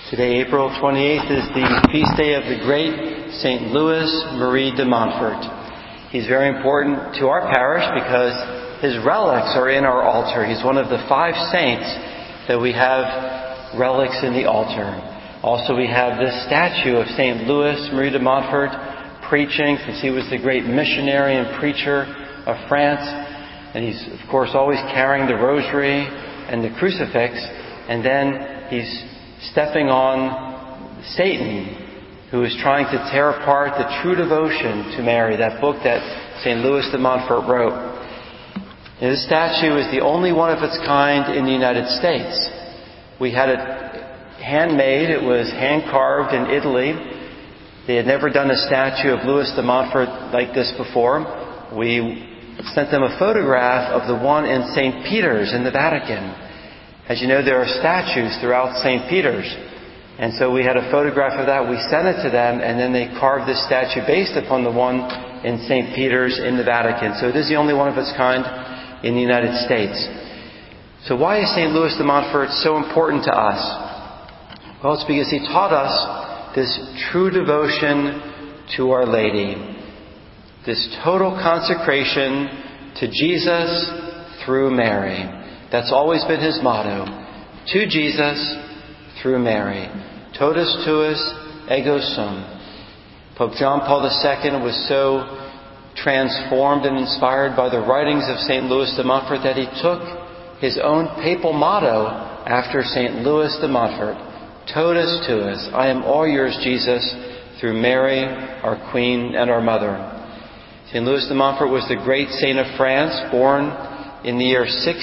Today, April 28th, is the feast day of the great St. Louis Marie de Montfort. He's very important to our parish because his relics are in our altar. He's one of the 5 saints that we have relics in the altar. Also, we have this statue of St. Louis Marie de Montfort preaching, since he was the great missionary and preacher of France. And he's, of course, always carrying the rosary and the crucifix. And then he's stepping on Satan, who is trying to tear apart the true devotion to Mary, that book that St. Louis de Montfort wrote. And this statue is the only one of its kind in the United States. We had it handmade. It was hand-carved in Italy. They had never done a statue of Louis de Montfort like this before. We sent them a photograph of the one in St. Peter's in the Vatican. As you know, there are statues throughout St. Peter's. And so we had a photograph of that. We sent it to them, and then they carved this statue based upon the one in St. Peter's in the Vatican. So it is the only one of its kind in the United States. So why is St. Louis de Montfort so important to us? Well, it's because he taught us this true devotion to Our Lady. This total consecration to Jesus through Mary. That's always been his motto. To Jesus, through Mary. Totus tuus, ego sum. Pope John Paul II was so transformed and inspired by the writings of St. Louis de Montfort that he took his own papal motto after St. Louis de Montfort. Totus tuus, I am all yours, Jesus, through Mary, our Queen and our Mother. St. Louis de Montfort was the great saint of France, born in the year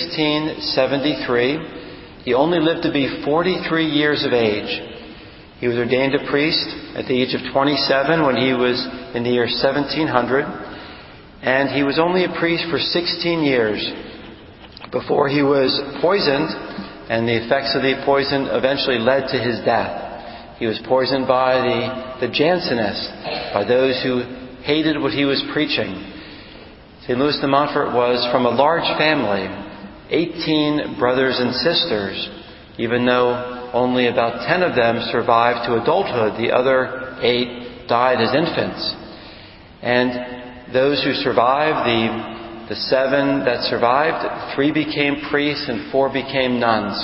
1673. He only lived to be 43 years of age. He was ordained a priest at the age of 27 when he was in the year 1700. And he was only a priest for 16 years before he was poisoned, and the effects of the poison eventually led to his death. He was poisoned by the Jansenists, by those who hated what he was preaching. St. Louis de Montfort was from a large family, 18 brothers and sisters, even though only about 10 of them survived to adulthood. The other 8 died as infants. And those who survived, the 7 that survived, 3 became priests and 4 became nuns.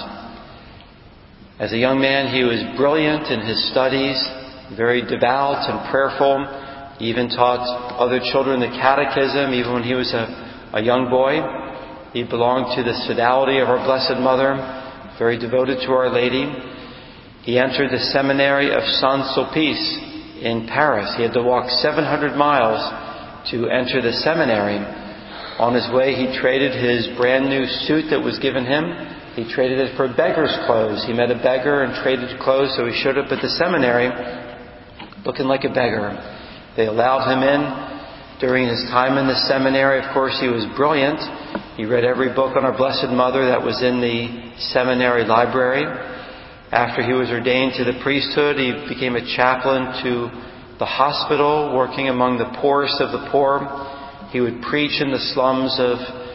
As a young man, he was brilliant in his studies, very devout and prayerful. He even taught other children the catechism, even when he was a young boy. He belonged to the Sodality of our Blessed Mother, very devoted to Our Lady. He entered the seminary of Saint-Sulpice in Paris. He had to walk 700 miles to enter the seminary. On his way, he traded his brand new suit that was given him. He traded it for beggar's clothes. He met a beggar and traded clothes, so he showed up at the seminary looking like a beggar. They allowed him in during his time in the seminary. Of course, he was brilliant. He read every book on our Blessed Mother that was in the seminary library. After he was ordained to the priesthood, he became a chaplain to the hospital, working among the poorest of the poor. He would preach in the slums of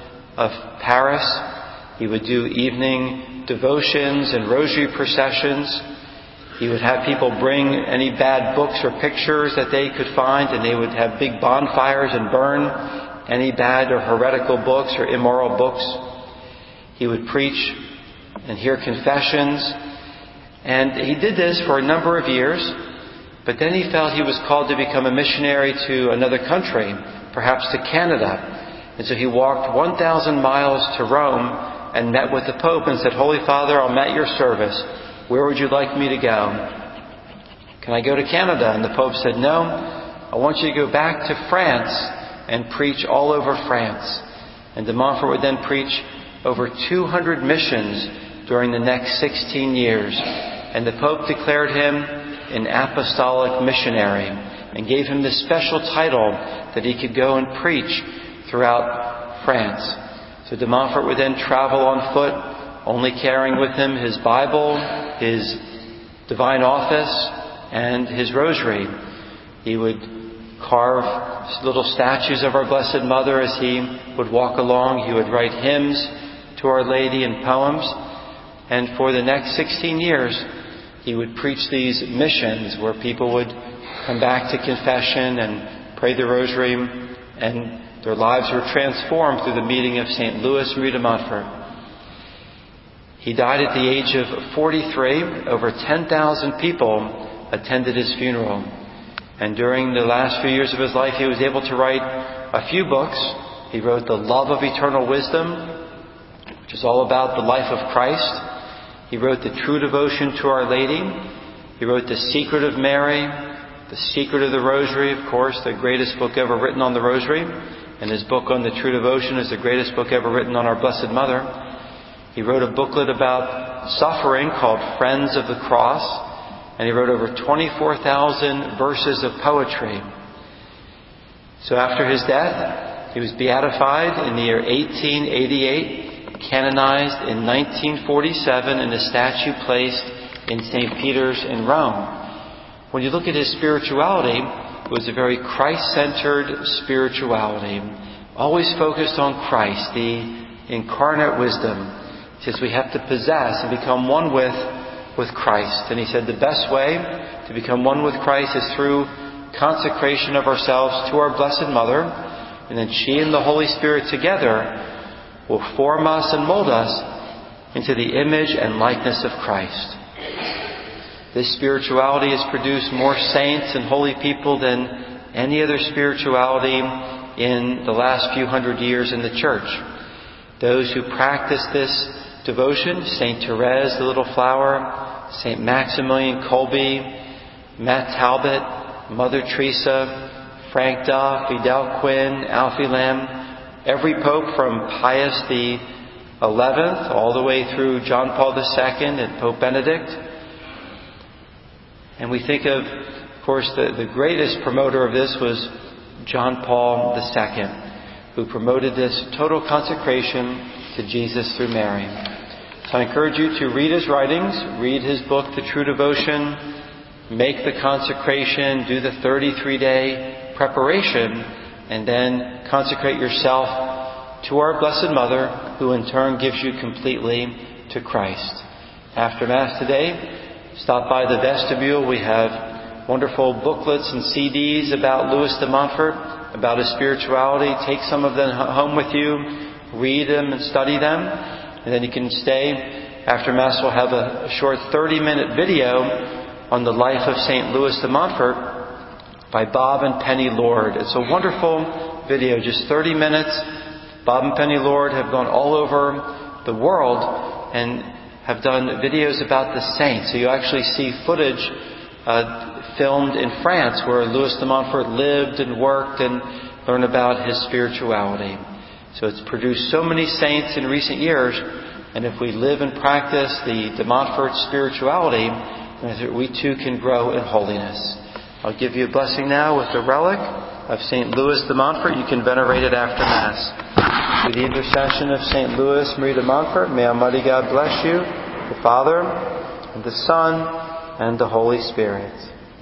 Paris. He would do evening devotions and rosary processions. He would have people bring any bad books or pictures that they could find, and they would have big bonfires and burn any bad or heretical books or immoral books. He would preach and hear confessions. And he did this for a number of years, but then he felt he was called to become a missionary to another country, perhaps to Canada. And so he walked 1,000 miles to Rome and met with the Pope and said, Holy Father, I'm at your service. Where would you like me to go? Can I go to Canada? And the Pope said, no, I want you to go back to France and preach all over France. And de Montfort would then preach over 200 missions during the next 16 years. And the Pope declared him an apostolic missionary and gave him this special title that he could go and preach throughout France. So de Montfort would then travel on foot, only carrying with him his Bible, his divine office, and his rosary. He would carve little statues of our Blessed Mother as he would walk along. He would write hymns to Our Lady and poems. And for the next 16 years, he would preach these missions where people would come back to confession and pray the rosary, and their lives were transformed through the meeting of St. Louis Marie de Montfort. He died at the age of 43. Over 10,000 people attended his funeral. And during the last few years of his life, he was able to write a few books. He wrote The Love of Eternal Wisdom, which is all about the life of Christ. He wrote The True Devotion to Our Lady. He wrote The Secret of Mary, The Secret of the Rosary, of course, the greatest book ever written on the Rosary. And his book on the True Devotion is the greatest book ever written on our Blessed Mother. He wrote a booklet about suffering called Friends of the Cross. And he wrote over 24,000 verses of poetry. So after his death, he was beatified in the year 1888, canonized in 1947, and a statue placed in St. Peter's in Rome. When you look at his spirituality, it was a very Christ-centered spirituality, always focused on Christ, the incarnate wisdom. He says we have to possess and become one with Christ. And he said the best way to become one with Christ is through consecration of ourselves to our Blessed Mother, and then she and the Holy Spirit together will form us and mold us into the image and likeness of Christ. This spirituality has produced more saints and holy people than any other spirituality in the last few hundred years in the Church. Those who practice this devotion, St. Therese, the Little Flower, St. Maximilian Kolbe, Matt Talbot, Mother Teresa, Frank Duff, Vidal Quinn, Alfie Lam, every pope from Pius XI all the way through John Paul II and Pope Benedict. And we think of course, the greatest promoter of this was John Paul II, who promoted this total consecration to Jesus through Mary. So I encourage you to read his writings, read his book, The True Devotion, make the consecration, do the 33-day preparation, and then consecrate yourself to our Blessed Mother, who in turn gives you completely to Christ. After Mass today, stop by the vestibule. We have wonderful booklets and CDs about Louis de Montfort, about his spirituality. Take some of them home with you, read them and study them, and then you can stay. After Mass, we'll have a short 30-minute video on the life of St. Louis de Montfort by Bob and Penny Lord. It's a wonderful video, just 30 minutes. Bob and Penny Lord have gone all over the world and have done videos about the saints. So you actually see footage filmed in France where Louis de Montfort lived and worked, and learn about his spirituality. So it's produced so many saints in recent years, and if we live and practice the de Montfort spirituality, we too can grow in holiness. I'll give you a blessing now with the relic of St. Louis de Montfort. You can venerate it after Mass. Through the intercession of St. Louis Marie de Montfort, may Almighty God bless you, the Father, and the Son, and the Holy Spirit.